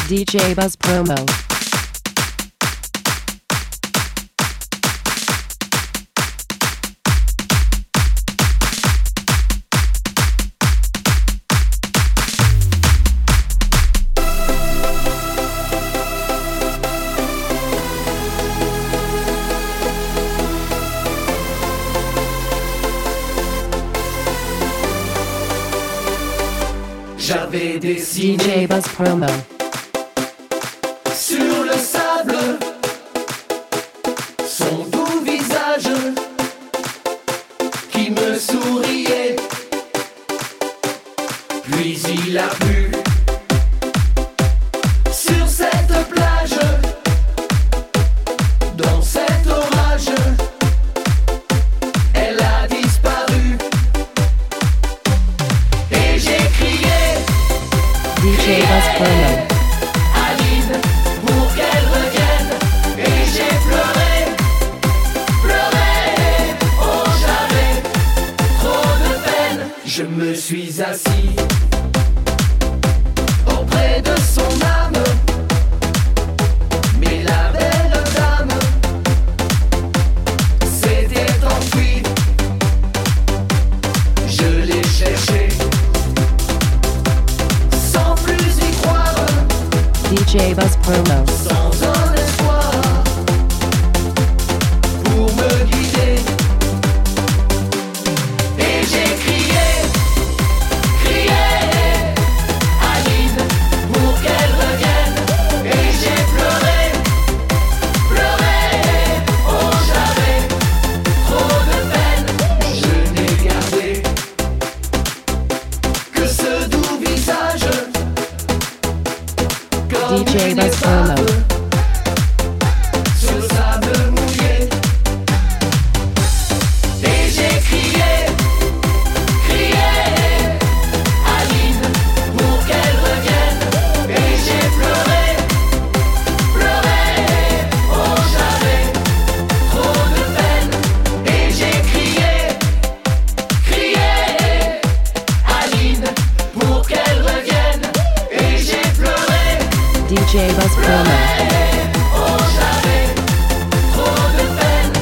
DJ Buzz Promo. J'avais dessiné DJ Buzz Promo. sur le sable son doux visage qui me souriait. Puis il a plu sur cette plage, dans cet orage, elle a disparu. Et j'ai crié DJ Buzz Promo. Aline, pour qu'elle revienne. Et j'ai pleuré, pleuré. Oh, j'avais trop de peine. Je me suis assis auprès de son âme. Mais la belle dame s'était enfuie. Je l'ai cherchée sans plus y croire, DJ Buzz Promo. sans un espoir pour me guider. Et j'ai crié, crié, Aline, pour qu'elle revienne. Et j'ai pleuré, pleuré. Oh, j'avais trop de peine. Je n'ai gardé que ce doux visage, comme DJ une Buzz Promo. épave sur le sable mouillé. Et j'ai crié, crié, Aline, pour qu'elle revienne. Et j'ai pleuré, pleuré. Oh, j'avais trop de peine. Et j'ai crié, crié, Aline, pour qu'elle revienne. Et j'ai pleuré, DJ Buzz Promo. oh, j'avais trop de peine.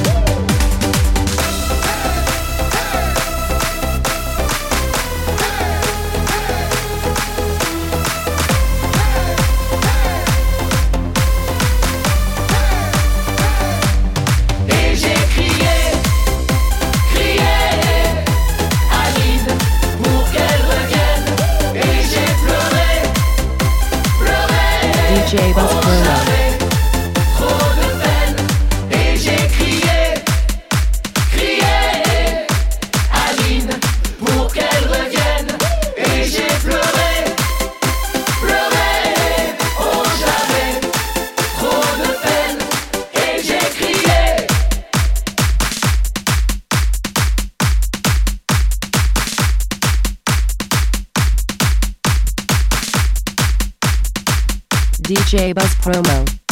Et j'ai crié, crié, Aline, pour qu'elle revienne. Et j'ai pleuré, pleuré. DJ Buzz Promo. J'avais trop de peine. Et j'ai crié, crié, Aline, pour qu'elle revienne. Et j'ai pleuré, pleuré. Oh, j'avais trop de peine. Et j'ai crié. DJ Buzz Promo.